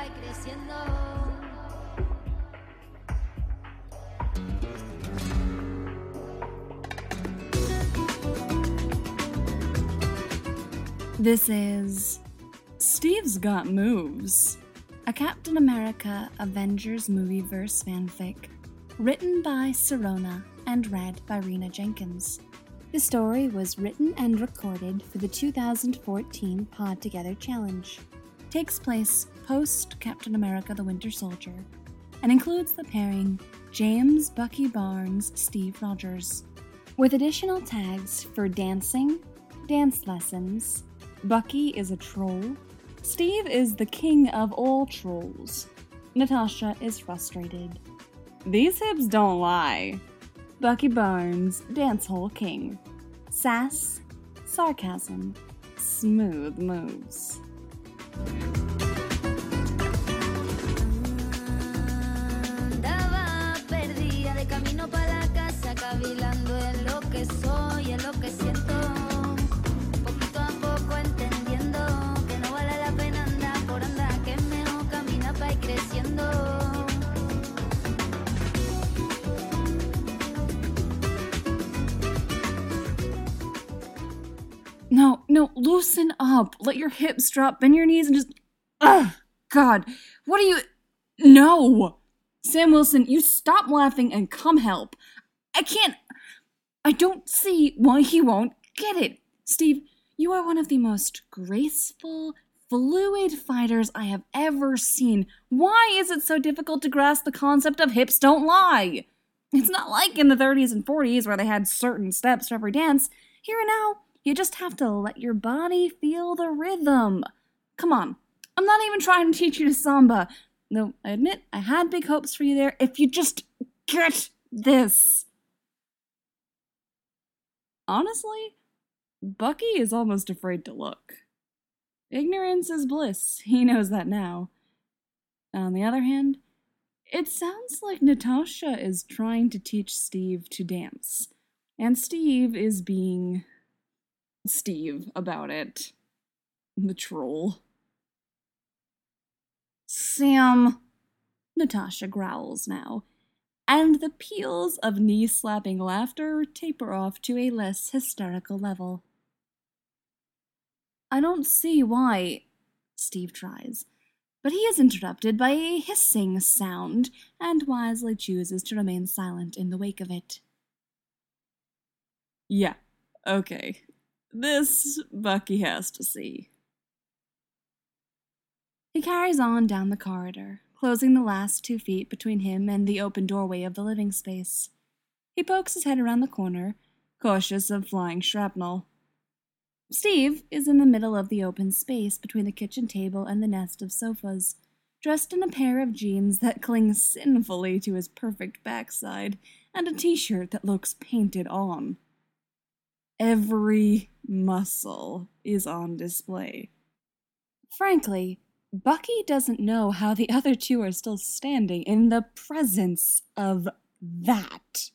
This is Steve's Got Moves, a Captain America Avengers Movieverse fanfic, written by Sirona and read by Rena Jenkins. The story was written and recorded for the 2014 Pod Together Challenge. Takes place post Captain America the Winter Soldier, and includes the pairing James Bucky Barnes Steve Rogers, with additional tags for dancing, dance lessons, Bucky is a troll, Steve is the king of all trolls, Natasha is frustrated, these hips don't lie, Bucky Barnes, dancehall king, sass, sarcasm, smooth moves. Andaba perdida de camino para la casa, cavilando en lo que soy, en lo que siento. Poquito a poco entendiendo que no vale la pena andar por andar, que es mejor caminar para ir creciendo. No, loosen up. Let your hips drop, bend your knees, and just... Ugh, God, what are you... No! Sam Wilson, you stop laughing and come help. I don't see why he won't get it. Steve, you are one of the most graceful, fluid fighters I have ever seen. Why is it so difficult to grasp the concept of hips don't lie? It's not like in the 30s and 40s where they had certain steps for every dance. Here and now, you just have to let your body feel the rhythm. Come on, I'm not even trying to teach you to samba. Though I admit I had big hopes for you there. If you just get this. Honestly, Bucky is almost afraid to look. Ignorance is bliss. He knows that now. On the other hand, it sounds like Natasha is trying to teach Steve to dance. And Steve is being Steve about it. The troll. Sam, Natasha growls now, and the peals of knee-slapping laughter taper off to a less hysterical level. I don't see why, Steve tries, but he is interrupted by a hissing sound and wisely chooses to remain silent in the wake of it. Yeah, okay. This Bucky has to see. He carries on down the corridor, closing the last 2 feet between him and the open doorway of the living space. He pokes his head around the corner, cautious of flying shrapnel. Steve is in the middle of the open space between the kitchen table and the nest of sofas, dressed in a pair of jeans that cling sinfully to his perfect backside and a t-shirt that looks painted on. Every muscle is on display. Frankly, Bucky doesn't know how the other two are still standing in the presence of that.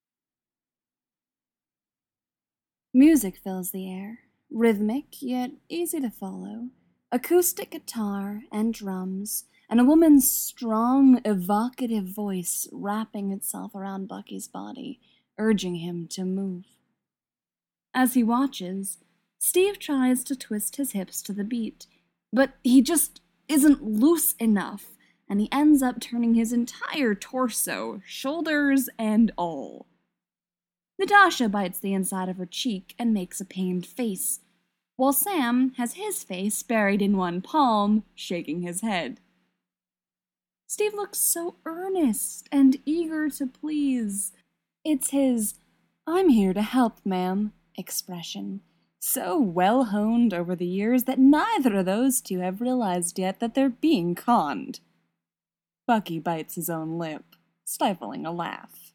Music fills the air, rhythmic yet easy to follow. Acoustic guitar and drums, and a woman's strong, evocative voice wrapping itself around Bucky's body, urging him to move. As he watches, Steve tries to twist his hips to the beat, but he just isn't loose enough, and he ends up turning his entire torso, shoulders and all. Natasha bites the inside of her cheek and makes a pained face, while Sam has his face buried in one palm, shaking his head. Steve looks so earnest and eager to please. It's his, "I'm here to help, ma'am," expression, so well honed over the years that neither of those two have realized yet that they're being conned. Bucky bites his own lip, stifling a laugh.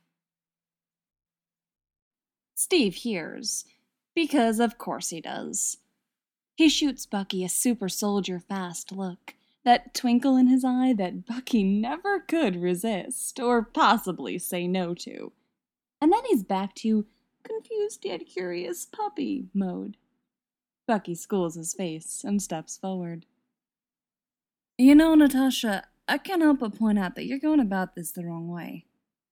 Steve hears, because of course he does. He shoots Bucky a super soldier fast look, that twinkle in his eye that Bucky never could resist, or possibly say no to. And then he's back to confused yet curious puppy mode. Bucky schools his face and steps forward. You know, Natasha, I can't help but point out that you're going about this the wrong way.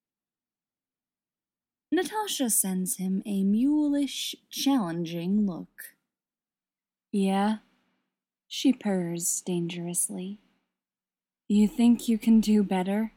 Natasha sends him a mulish, challenging look. Yeah, she purrs dangerously. You think you can do better?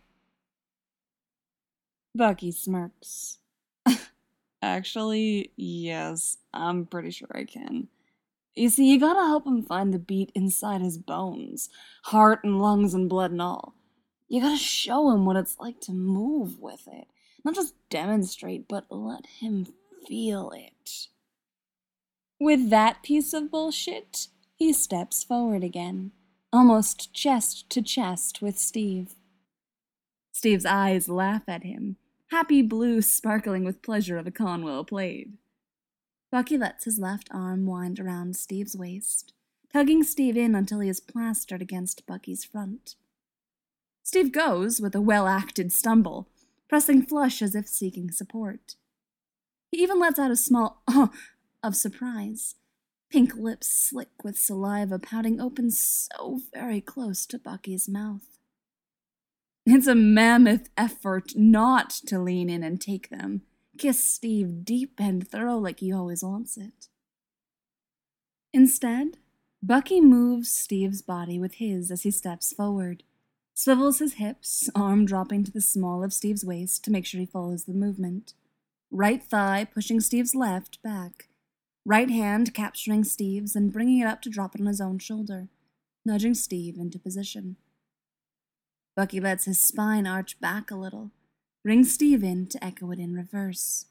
Bucky smirks. Actually, yes, I'm pretty sure I can. You see, you gotta help him find the beat inside his bones, heart and lungs and blood and all. You gotta show him what it's like to move with it. Not just demonstrate, but let him feel it. With that piece of bullshit, he steps forward again, almost chest to chest with Steve. Steve's eyes laugh at him, happy blue sparkling with pleasure of a con well played. Bucky lets his left arm wind around Steve's waist, tugging Steve in until he is plastered against Bucky's front. Steve goes with a well-acted stumble, pressing flush as if seeking support. He even lets out a small of surprise, pink lips slick with saliva pouting open so very close to Bucky's mouth. It's a mammoth effort not to lean in and take them, kiss Steve deep and thorough like he always wants it. Instead, Bucky moves Steve's body with his as he steps forward, swivels his hips, arm dropping to the small of Steve's waist to make sure he follows the movement. Right thigh pushing Steve's left back, right hand capturing Steve's and bringing it up to drop it on his own shoulder, nudging Steve into position. Bucky lets his spine arch back a little, brings Steve in to echo it in reverse.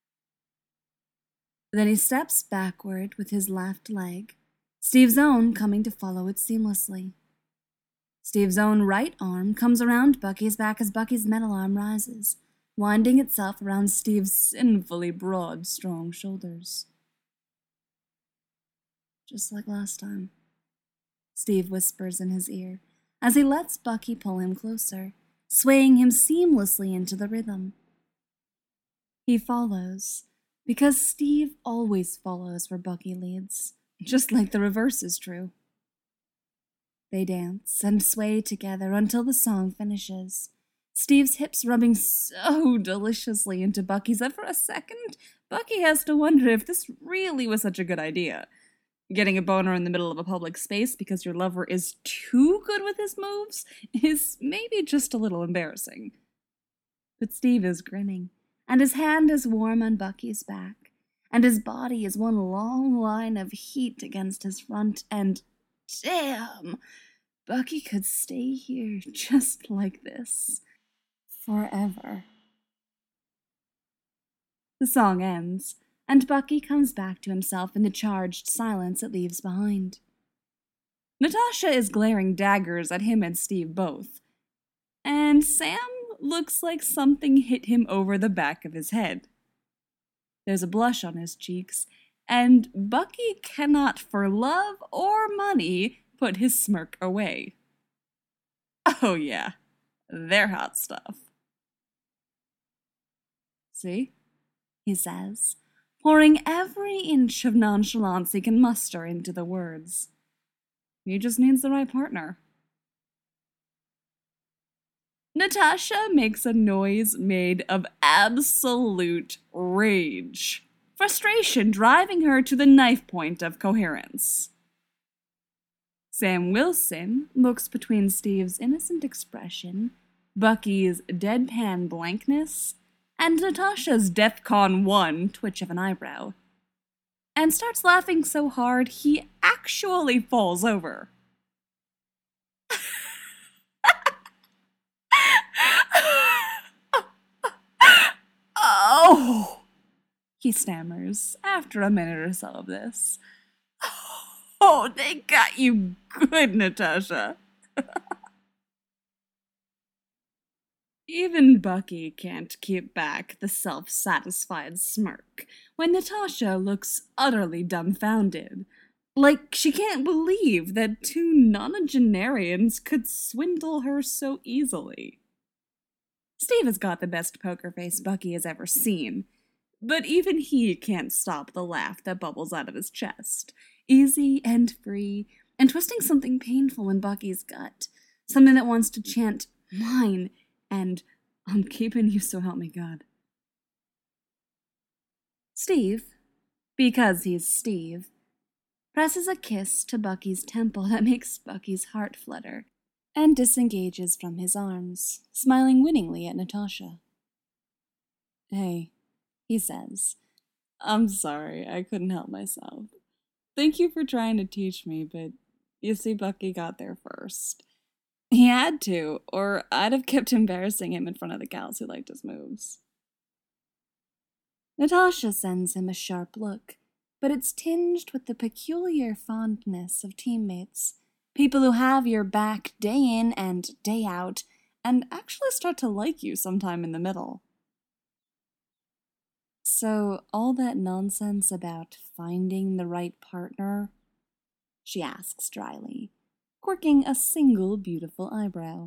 Then he steps backward with his left leg, Steve's own coming to follow it seamlessly. Steve's own right arm comes around Bucky's back as Bucky's metal arm rises, winding itself around Steve's sinfully broad, strong shoulders. Just like last time, Steve whispers in his ear as he lets Bucky pull him closer, swaying him seamlessly into the rhythm. He follows, because Steve always follows where Bucky leads, just like the reverse is true. They dance and sway together until the song finishes, Steve's hips rubbing so deliciously into Bucky's that for a second, Bucky has to wonder if this really was such a good idea. Getting a boner in the middle of a public space because your lover is too good with his moves is maybe just a little embarrassing. But Steve is grinning, and his hand is warm on Bucky's back, and his body is one long line of heat against his front, and damn, Bucky could stay here just like this forever. The song ends, and Bucky comes back to himself in the charged silence it leaves behind. Natasha is glaring daggers at him and Steve both, and Sam looks like something hit him over the back of his head. There's a blush on his cheeks, and Bucky cannot for love or money put his smirk away. Oh yeah, they're hot stuff. See? He says, pouring every inch of nonchalance he can muster into the words. He just needs the right partner. Natasha makes a noise made of absolute rage, frustration driving her to the knife point of coherence. Sam Wilson looks between Steve's innocent expression, Bucky's deadpan blankness, and Natasha's DEFCON 1 twitch of an eyebrow, and starts laughing so hard he actually falls over. Oh, he stammers after a minute or so of this. Oh, they got you good, Natasha. Even Bucky can't keep back the self-satisfied smirk when Natasha looks utterly dumbfounded, like she can't believe that two nonagenarians could swindle her so easily. Steve has got the best poker face Bucky has ever seen, but even he can't stop the laugh that bubbles out of his chest, easy and free, and twisting something painful in Bucky's gut, something that wants to chant, "Mine," and "I'm keeping you, so help me God." Steve, because he's Steve, presses a kiss to Bucky's temple that makes Bucky's heart flutter, and disengages from his arms, smiling winningly at Natasha. "Hey," he says, "I'm sorry, I couldn't help myself. Thank you for trying to teach me, but you see, Bucky got there first. He had to, or I'd have kept embarrassing him in front of the gals who liked his moves." Natasha sends him a sharp look, but it's tinged with the peculiar fondness of teammates, people who have your back day in and day out, and actually start to like you sometime in the middle. "So, all that nonsense about finding the right partner?" she asks dryly, quirking a single beautiful eyebrow.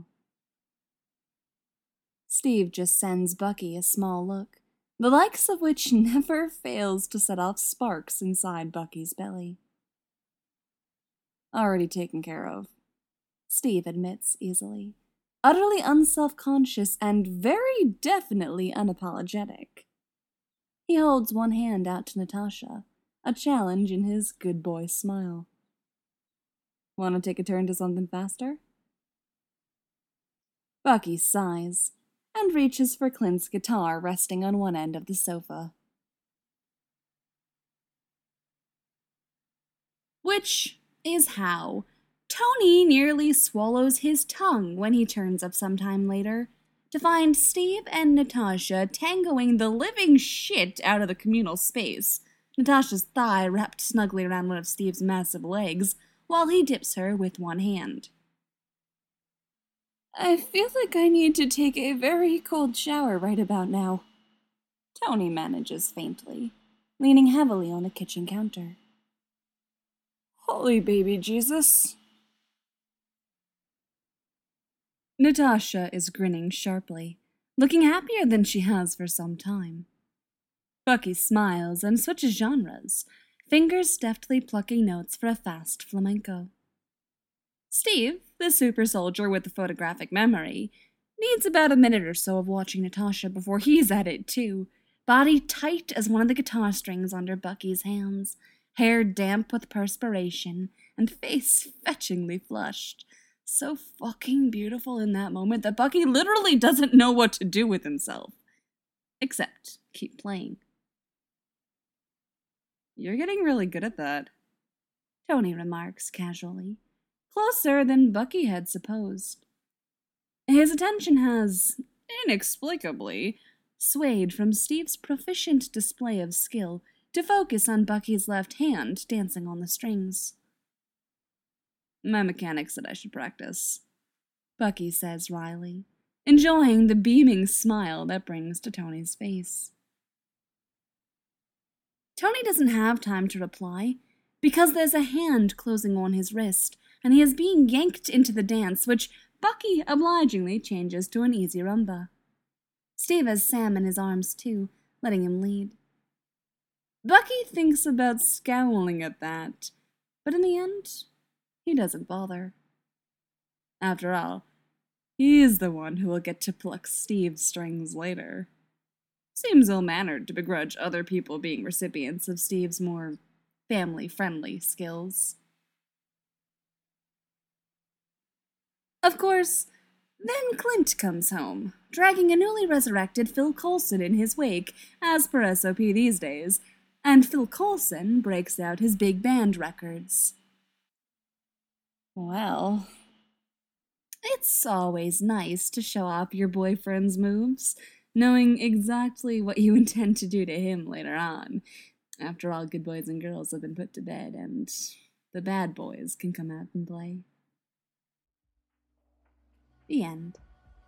Steve just sends Bucky a small look, the likes of which never fails to set off sparks inside Bucky's belly. "Already taken care of," Steve admits easily, utterly unself-conscious and very definitely unapologetic. He holds one hand out to Natasha, a challenge in his good boy smile. "Want to take a turn to something faster?" Bucky sighs and reaches for Clint's guitar resting on one end of the sofa. Which is how Tony nearly swallows his tongue when he turns up sometime later to find Steve and Natasha tangoing the living shit out of the communal space, Natasha's thigh wrapped snugly around one of Steve's massive legs, while he dips her with one hand. "I feel like I need to take a very cold shower right about now," Tony manages faintly, leaning heavily on the kitchen counter. "Holy baby Jesus." Natasha is grinning sharply, looking happier than she has for some time. Bucky smiles and switches genres, fingers deftly plucking notes for a fast flamenco. Steve, the super soldier with the photographic memory, needs about a minute or so of watching Natasha before he's at it too, body tight as one of the guitar strings under Bucky's hands, hair damp with perspiration, and face fetchingly flushed. So fucking beautiful in that moment that Bucky literally doesn't know what to do with himself. Except keep playing. "You're getting really good at that," Tony remarks casually, closer than Bucky had supposed. His attention has, inexplicably, swayed from Steve's proficient display of skill to focus on Bucky's left hand dancing on the strings. "My mechanic said I should practice," Bucky says wryly, enjoying the beaming smile that brings to Tony's face. Tony doesn't have time to reply, because there's a hand closing on his wrist, and he is being yanked into the dance, which Bucky obligingly changes to an easy rumba. Steve has Sam in his arms too, letting him lead. Bucky thinks about scowling at that, but in the end, he doesn't bother. After all, he's the one who will get to pluck Steve's strings later. Seems ill-mannered to begrudge other people being recipients of Steve's more family-friendly skills. Of course, then Clint comes home, dragging a newly resurrected Phil Coulson in his wake, as per SOP these days, and Phil Coulson breaks out his big band records. Well, it's always nice to show off your boyfriend's moves, knowing exactly what you intend to do to him later on. After all, good boys and girls have been put to bed, and the bad boys can come out and play. The end.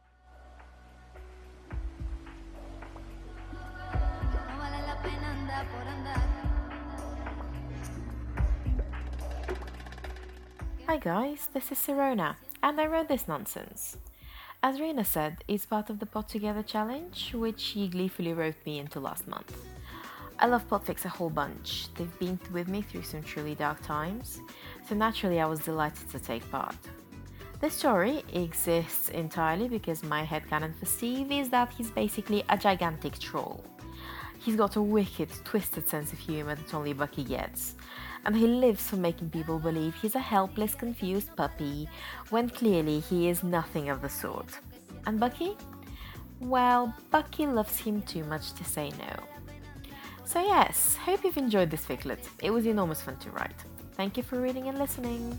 Hi guys, this is Sirona, and I wrote this nonsense. As Rena said, it's part of the Pot Together challenge, which she gleefully wrote me into last month. I love Podfix a whole bunch. They've been with me through some truly dark times, so naturally I was delighted to take part. This story exists entirely because my headcanon for Steve is that he's basically a gigantic troll. He's got a wicked, twisted sense of humour that only Bucky gets, and he lives for making people believe he's a helpless, confused puppy, when clearly he is nothing of the sort. And Bucky? Well, Bucky loves him too much to say no. So yes, hope you've enjoyed this ficlet. It was enormous fun to write. Thank you for reading and listening.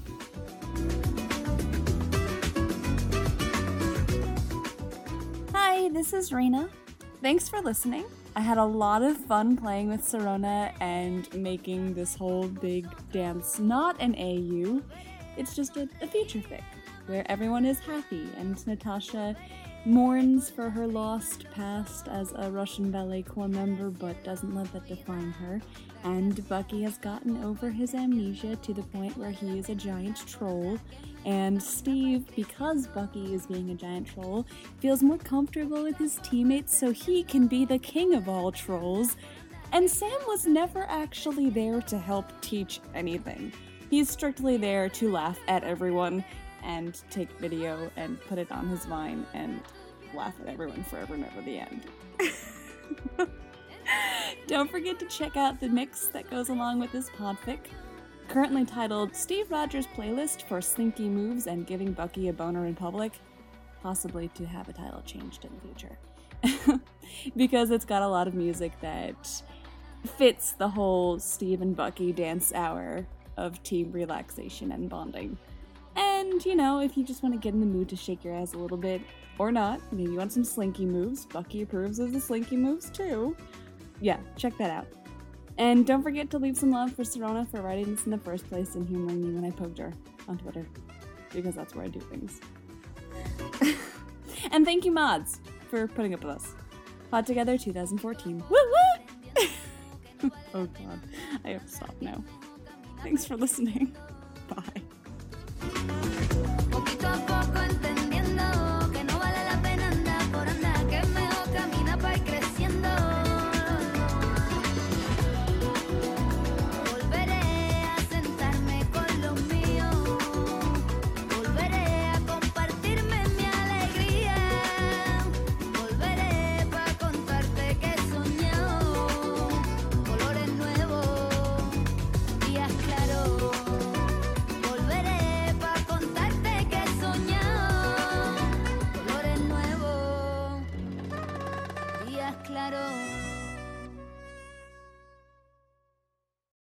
Hi, this is Rena. Thanks for listening. I had a lot of fun playing with Sirona and making this whole big dance. Not an AU, it's just a feature fic where everyone is happy and Natasha mourns for her lost past as a Russian ballet corps member but doesn't let that define her, and Bucky has gotten over his amnesia to the point where he is a giant troll, and Steve, because Bucky is being a giant troll, feels more comfortable with his teammates so he can be the king of all trolls, and Sam was never actually there to help teach anything. He's strictly there to laugh at everyone and take video and put it on his Vine and laugh at everyone forever and ever the end. Don't forget to check out the mix that goes along with this podfic, currently titled Steve Rogers Playlist for Slinky Moves and Giving Bucky a Boner in Public, possibly to have a title changed in the future. Because it's got a lot of music that fits the whole Steve and Bucky dance hour of team relaxation and bonding. And, you know, if you just want to get in the mood to shake your ass a little bit, or not, maybe you want some slinky moves, Bucky approves of the slinky moves too. Yeah, check that out. And don't forget to leave some love for Sirona for writing this in the first place and humoring me when I poked her on Twitter, because that's where I do things. And thank you, mods, for putting up with us. Pod Together 2014. Woo woo! Oh god, I have to stop now. Thanks for listening. Bye. Poquito a poco entendiendo que no vale la pena andar por andar, que es mejor caminar para ir creciendo. Volveré a sentarme con los míos, volveré a compartirme mi alegría, volveré para contarte que he soñado colores nuevos, días claros. Volveré para contarte que he soñado colores nuevos, días claros.